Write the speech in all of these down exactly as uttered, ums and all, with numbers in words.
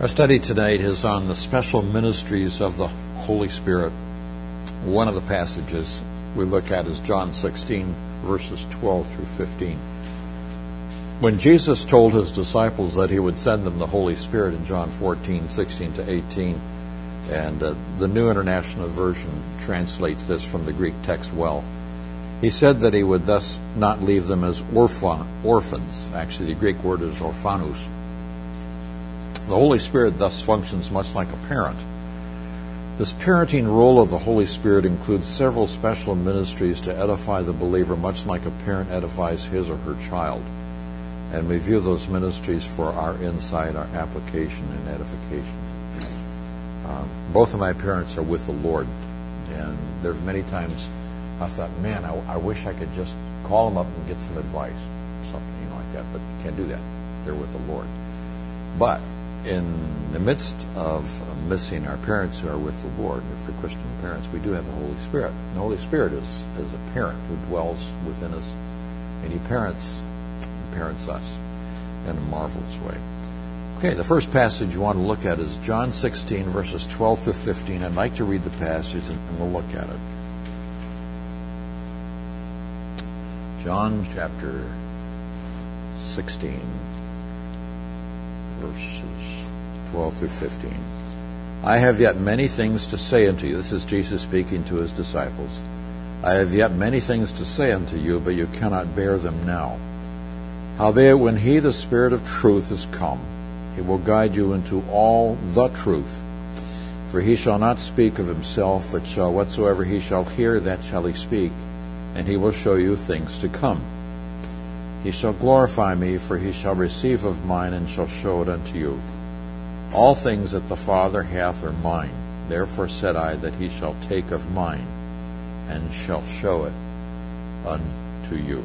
Our study tonight is on the special ministries of the Holy Spirit. One of the passages we look at is John sixteen, verses twelve through fifteen. When Jesus told his disciples that he would send them the Holy Spirit in John fourteen, sixteen to eighteen, and uh, the New International Version translates this from the Greek text well, he said that he would thus not leave them as orphan, orphans. Actually, the Greek word is orphanus. The Holy Spirit thus functions much like a parent. This parenting role of the Holy Spirit includes several special ministries to edify the believer, much like a parent edifies his or her child. And we view those ministries for our insight, our application, and edification. Um, both of my parents are with the Lord, and there's many times I thought, man, I, I wish I could just call them up and get some advice, or something you know, like that, but you can't do that. They're with the Lord. But in the midst of missing our parents who are with the Lord, if they're Christian parents, we do have the Holy Spirit. And the Holy Spirit is, is a parent who dwells within us, and he parents, parents us in a marvelous way. Okay, the first passage you want to look at is John sixteen, verses twelve through fifteen. I'd like to read the passage, and we'll look at it. John chapter sixteen, verses twelve through fifteen. I have yet many things to say unto you. This is Jesus speaking to his disciples. I have yet many things to say unto you, but you cannot bear them now. Howbeit, when he, the Spirit of truth, is come, he will guide you into all the truth. For he shall not speak of himself, but shall whatsoever he shall hear, that shall he speak, and he will show you things to come. He shall glorify me, for he shall receive of mine, and shall show it unto you. All things that the Father hath are mine. Therefore said I, that he shall take of mine, and shall show it unto you.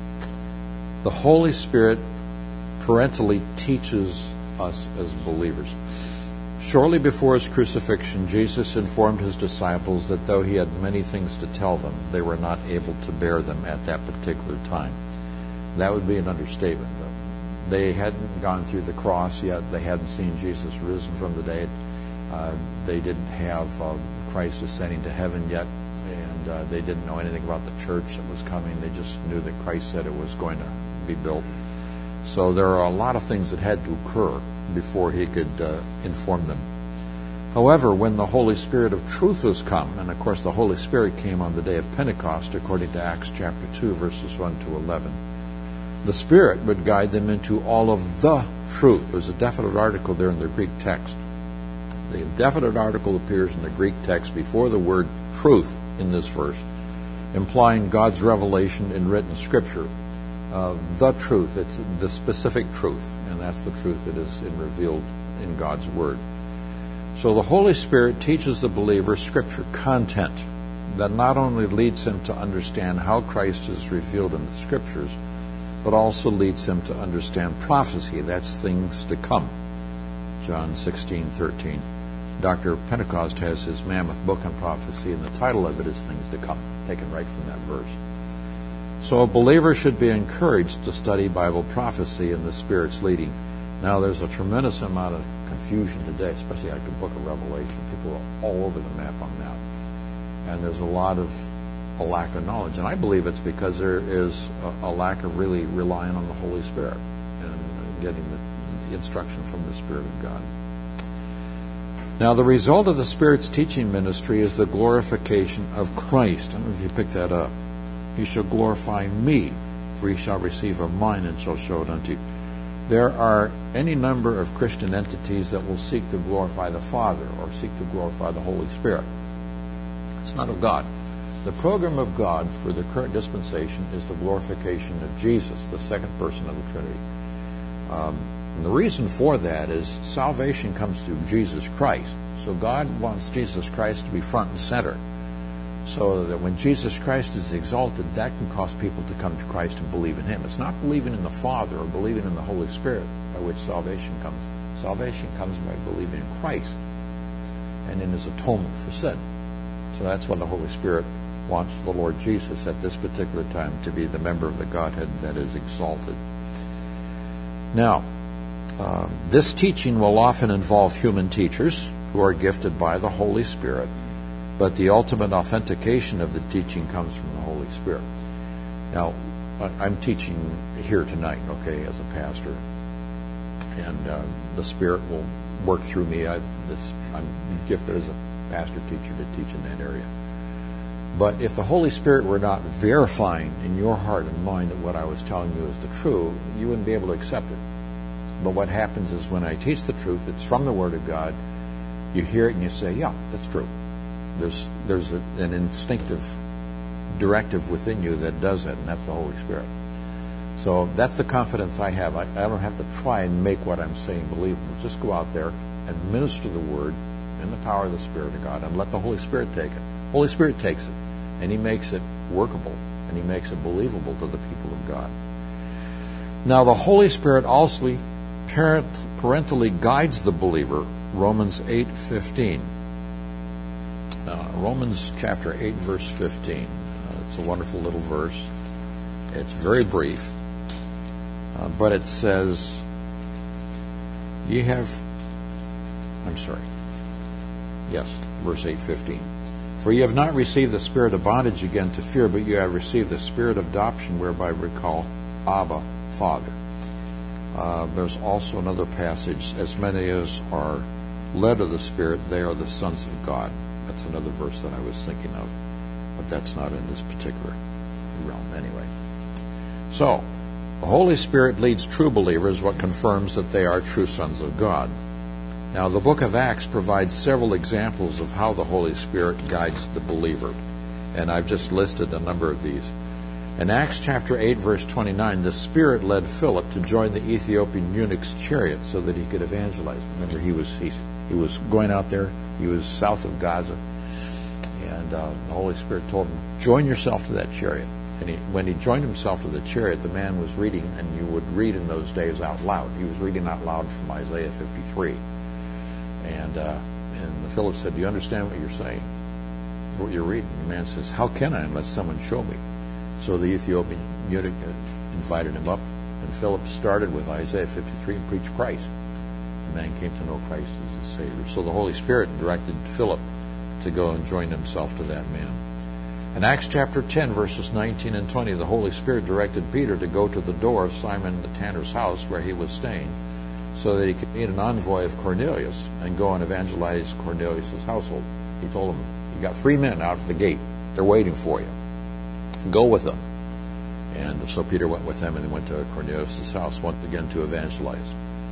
The Holy Spirit parentally teaches us as believers. Shortly before his crucifixion, Jesus informed his disciples that though he had many things to tell them, they were not able to bear them at that particular time. That would be an understatement. They hadn't gone through the cross yet. They hadn't seen Jesus risen from the dead. Uh, they didn't have uh, Christ ascending to heaven yet, and uh, they didn't know anything about the church that was coming. They just knew that Christ said it was going to be built. So there are a lot of things that had to occur before he could uh, inform them. However, when the Holy Spirit of truth was come, and of course the Holy Spirit came on the day of Pentecost, according to Acts chapter two, verses one to eleven, the Spirit would guide them into all of the truth. There's a definite article there in the Greek text. The definite article appears in the Greek text before the word truth in this verse, implying God's revelation in written Scripture. Uh, the truth, it's the specific truth, and that's the truth that is in revealed in God's Word. So the Holy Spirit teaches the believer Scripture content that not only leads him to understand how Christ is revealed in the Scriptures, but also leads him to understand prophecy. That's things to come. John sixteen, thirteen. Doctor Pentecost has his mammoth book on prophecy, and the title of it is Things to Come, taken right from that verse. So a believer should be encouraged to study Bible prophecy and the Spirit's leading. Now, there's a tremendous amount of confusion today, especially like the book of Revelation. People are all over the map on that. And there's a lot of a lack of knowledge. And I believe it's because there is a, a lack of really relying on the Holy Spirit and getting the, the instruction from the Spirit of God. Now, the result of the Spirit's teaching ministry is the glorification of Christ. I don't know if you picked that up. He shall glorify me, for he shall receive of mine, and shall show it unto you. There are any number of Christian entities that will seek to glorify the Father or seek to glorify the Holy Spirit. It's not of God. The program of God for the current dispensation is the glorification of Jesus, the second person of the Trinity. Um, and the reason for that is salvation comes through Jesus Christ. So God wants Jesus Christ to be front and center, so that when Jesus Christ is exalted, that can cause people to come to Christ and believe in him. It's not believing in the Father or believing in the Holy Spirit by which salvation comes. Salvation comes by believing in Christ and in his atonement for sin. So that's when the Holy Spirit wants the Lord Jesus at this particular time to be the member of the Godhead that is exalted. Now, Uh, this teaching will often involve human teachers who are gifted by the Holy Spirit, but the ultimate authentication of the teaching comes from the Holy Spirit. Now, I'm teaching here tonight, okay, as a pastor, and uh, the Spirit will work through me. I, this, I'm gifted as a pastor teacher to teach in that area. But if the Holy Spirit were not verifying in your heart and mind that what I was telling you is the truth, you wouldn't be able to accept it. But what happens is when I teach the truth, it's from the Word of God, you hear it and you say, yeah, that's true. There's there's a, an instinctive directive within you that does that, and that's the Holy Spirit. So that's the confidence I have. I, I don't have to try and make what I'm saying believable. Just go out there and minister the Word in the power of the Spirit of God and let the Holy Spirit take it. Holy Spirit takes it, and He makes it workable, and He makes it believable to the people of God. Now, the Holy Spirit also parent, parentally guides the believer, Romans eight fifteen. Uh, Romans chapter eight, verse fifteen. Uh, it's a wonderful little verse. It's very brief, uh, but it says, ye have, I'm sorry, yes, verse eight fifteen. For ye have not received the spirit of bondage again to fear, but you have received the spirit of adoption, whereby we call Abba, Father. Uh, there's also another passage, as many as are led of the Spirit, they are the sons of God. That's another verse that I was thinking of, but that's not in this particular realm anyway. So, the Holy Spirit leads true believers, what confirms that they are true sons of God. Now, the book of Acts provides several examples of how the Holy Spirit guides the believer, and I've just listed a number of these. In Acts chapter eight, verse twenty-nine, the Spirit led Philip to join the Ethiopian eunuch's chariot so that he could evangelize. Remember, he was he, he was going out there. He was south of Gaza, and uh, the Holy Spirit told him, join yourself to that chariot. And he, when he joined himself to the chariot, the man was reading, and you would read in those days out loud. He was reading out loud from Isaiah fifty-three. And, uh, and Philip said, do you understand what you're saying, what you're reading? The man says, how can I unless someone show me? So the Ethiopian eunuch invited him up, and Philip started with Isaiah fifty-three and preached Christ. The man came to know Christ as his Savior. So the Holy Spirit directed Philip to go and join himself to that man. In Acts chapter ten, verses nineteen and twenty, the Holy Spirit directed Peter to go to the door of Simon the tanner's house where he was staying, so that he could meet an envoy of Cornelius and go and evangelize Cornelius' household. He told him, you got three men out at the gate. They're waiting for you. Go with them. And so Peter went with them, and they went to Cornelius' house once again to evangelize.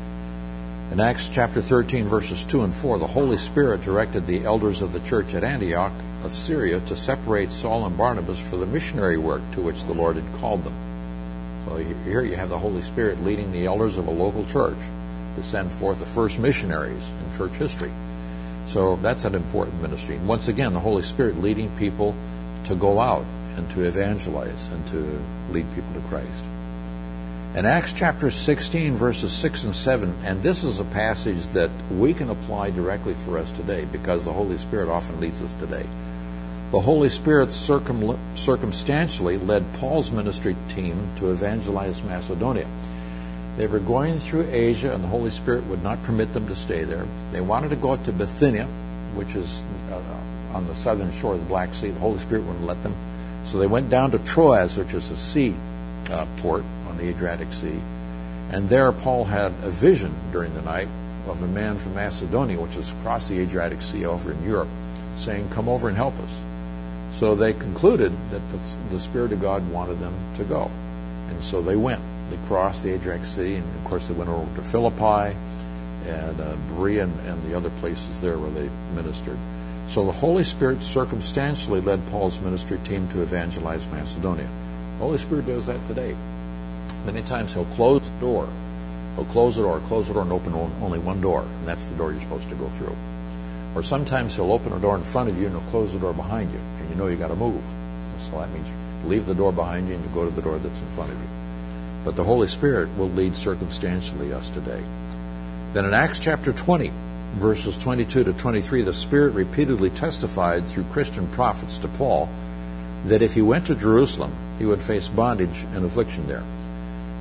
In Acts chapter thirteen, verses two and four, the Holy Spirit directed the elders of the church at Antioch of Syria to separate Saul and Barnabas for the missionary work to which the Lord had called them. So here you have the Holy Spirit leading the elders of a local church to send forth the first missionaries in church history. So that's an important ministry. And once again, the Holy Spirit leading people to go out and to evangelize and to lead people to Christ. In Acts chapter sixteen, verses six and seven, and this is a passage that we can apply directly for us today because the Holy Spirit often leads us today. The Holy Spirit circum- circumstantially led Paul's ministry team to evangelize Macedonia. They were going through Asia, and the Holy Spirit would not permit them to stay there. They wanted to go up to Bithynia, which is uh, on the southern shore of the Black Sea. The Holy Spirit wouldn't let them. So they went down to Troas, which is a sea uh, port on the Adriatic Sea. And there Paul had a vision during the night of a man from Macedonia, which is across the Adriatic Sea over in Europe, saying, come over and help us. So they concluded that the, the Spirit of God wanted them to go. And so they went. They crossed the Adriatic Sea, and of course they went over to Philippi and uh, Berea and, and the other places there where they ministered. So the Holy Spirit circumstantially led Paul's ministry team to evangelize Macedonia. The Holy Spirit does that today. Many times he'll close the door. He'll close the door, close the door, and open only one door, and that's the door you're supposed to go through. Or sometimes he'll open a door in front of you and he'll close the door behind you, and you know you got to move. So that means you leave the door behind you and you go to the door that's in front of you. But the Holy Spirit will lead circumstantially us today. Then in Acts chapter twenty, verses twenty-two to twenty-three, the Spirit repeatedly testified through Christian prophets to Paul that if he went to Jerusalem, he would face bondage and affliction there.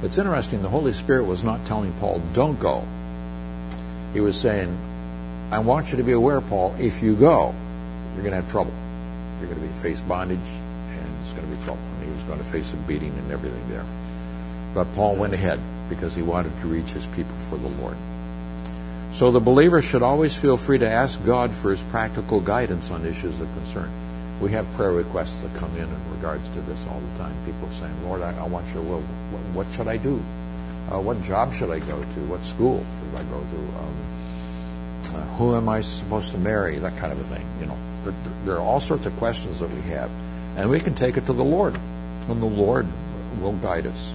It's interesting, the Holy Spirit was not telling Paul, don't go. He was saying, I want you to be aware, Paul, if you go, you're going to have trouble. You're going to be face bondage, and it's going to be trouble. And he was going to face a beating and everything there. But Paul went ahead because he wanted to reach his people for the Lord. So the believer should always feel free to ask God for his practical guidance on issues of concern. We have prayer requests that come in in regards to this all the time. People saying, Lord, I, I want your will. What, what should I do? Uh, what job should I go to? What school should I go to? Um, uh, who am I supposed to marry? That kind of a thing. You know, there, there are all sorts of questions that we have, and we can take it to the Lord, and the Lord will guide us.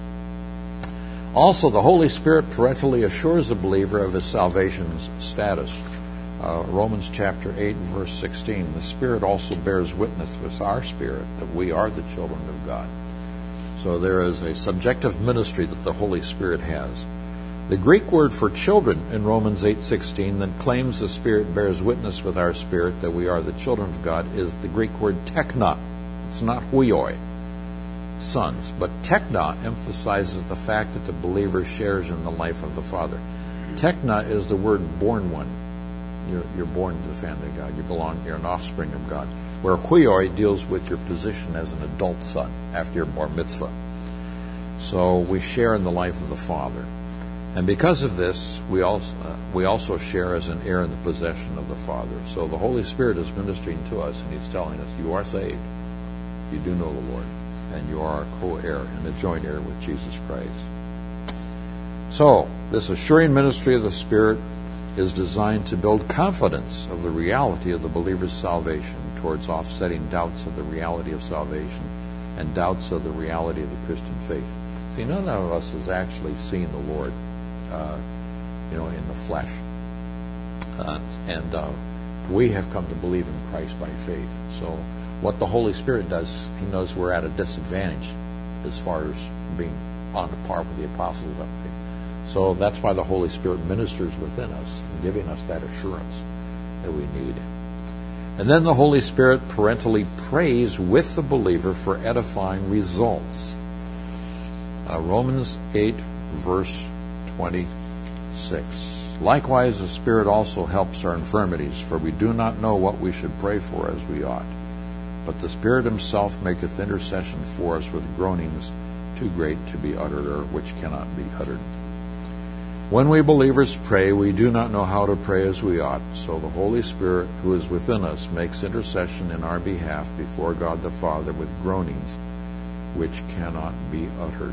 Also, the Holy Spirit parentally assures the believer of his salvation's status. Uh, Romans chapter eight, verse sixteen, the Spirit also bears witness with our spirit that we are the children of God. So there is a subjective ministry that the Holy Spirit has. The Greek word for children in Romans eight sixteen that claims the Spirit bears witness with our spirit that we are the children of God is the Greek word tekna. It's not huioi, sons, but tekna emphasizes the fact that the believer shares in the life of the Father. Tekna is the word born one. You're, you're born into the family of God. You belong, you're an offspring of God. Where huioi deals with your position as an adult son after your bar mitzvah. So we share in the life of the Father. And because of this, we also, uh, we also share as an heir in the possession of the Father. So the Holy Spirit is ministering to us, and he's telling us, you are saved. You do know the Lord. And you are a co-heir and a joint heir with Jesus Christ. So, this assuring ministry of the Spirit is designed to build confidence of the reality of the believer's salvation towards offsetting doubts of the reality of salvation and doubts of the reality of the Christian faith. See, none of us has actually seen the Lord, uh, you know, in the flesh. Uh, and uh, we have come to believe in Christ by faith. So what the Holy Spirit does, he knows we're at a disadvantage as far as being on par with the apostles. So that's why the Holy Spirit ministers within us, giving us that assurance that we need. And then the Holy Spirit parentally prays with the believer for edifying results. Uh, Romans eight, verse twenty-six. Likewise, the Spirit also helps our infirmities, for we do not know what we should pray for as we ought. But the Spirit himself maketh intercession for us with groanings too great to be uttered, or which cannot be uttered. When we believers pray, we do not know how to pray as we ought, so the Holy Spirit, who is within us, makes intercession in our behalf before God the Father with groanings which cannot be uttered.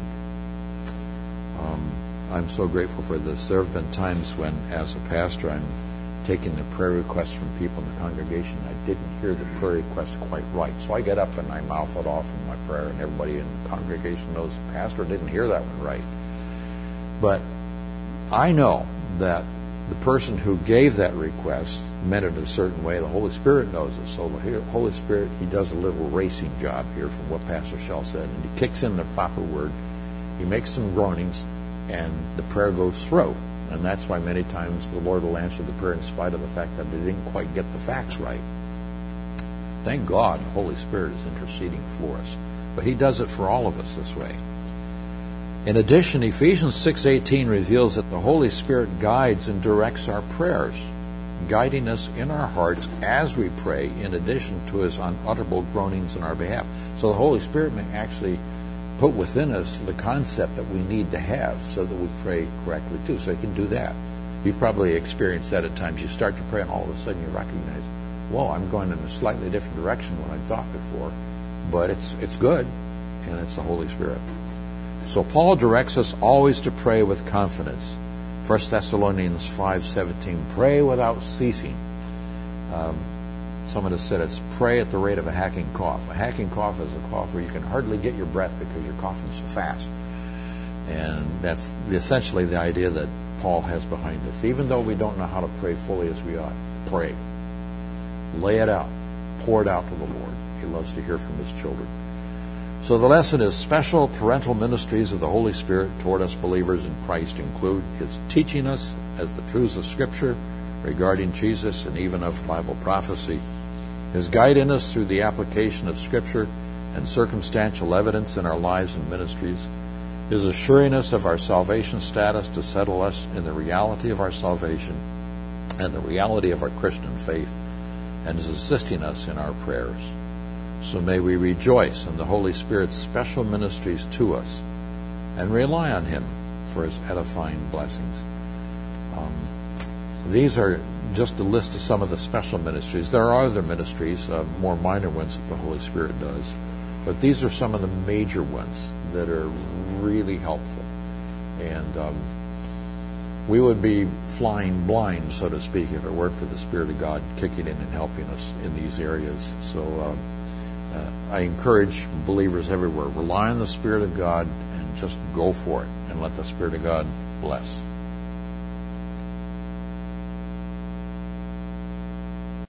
Um, I'm so grateful for this. There have been times when, as a pastor, I'm taking the prayer requests from people in the congregation. I didn't hear the prayer request quite right, so I get up and I mouth it off in my prayer, and everybody in the congregation knows the pastor didn't hear that one right. But I know that the person who gave that request meant it a certain way. The Holy Spirit knows it. So the Holy Spirit, he does a little racing job here from what Pastor Shell said. And he kicks in the proper word. He makes some groanings, and the prayer goes through. And that's why many times the Lord will answer the prayer in spite of the fact that they didn't quite get the facts right. Thank God the Holy Spirit is interceding for us. But he does it for all of us this way. In addition, Ephesians six eighteen reveals that the Holy Spirit guides and directs our prayers, guiding us in our hearts as we pray, in addition to his unutterable groanings in our behalf. So the Holy Spirit may actually put within us the concept that we need to have so that we pray correctly too. So he can do that. You've probably experienced that at times. You start to pray and all of a sudden you recognize, whoa, I'm going in a slightly different direction than I thought before. But it's it's good, and it's the Holy Spirit. So Paul directs us always to pray with confidence. First Thessalonians five seventeen, pray without ceasing. Um, someone has said it's pray at the rate of a hacking cough. A hacking cough is a cough where you can hardly get your breath because you're coughing so fast. And that's essentially the idea that Paul has behind this. Even though we don't know how to pray fully as we ought, pray. Lay it out. Pour it out to the Lord. He loves to hear from his children. So the lesson is special parental ministries of the Holy Spirit toward us believers in Christ include his teaching us as the truths of Scripture regarding Jesus and even of Bible prophecy, his guiding us through the application of Scripture and circumstantial evidence in our lives and ministries, is assuring us of our salvation status to settle us in the reality of our salvation and the reality of our Christian faith, and is assisting us in our prayers. So may we rejoice in the Holy Spirit's special ministries to us and rely on Him for His edifying blessings. Um, these are just a list of some of the special ministries. There are other ministries, uh, more minor ones that the Holy Spirit does, but these are some of the major ones that are really helpful. And um, we would be flying blind, so to speak, if it weren't for the Spirit of God kicking in and helping us in these areas. So uh, uh, I encourage believers everywhere, rely on the Spirit of God and just go for it and let the Spirit of God bless.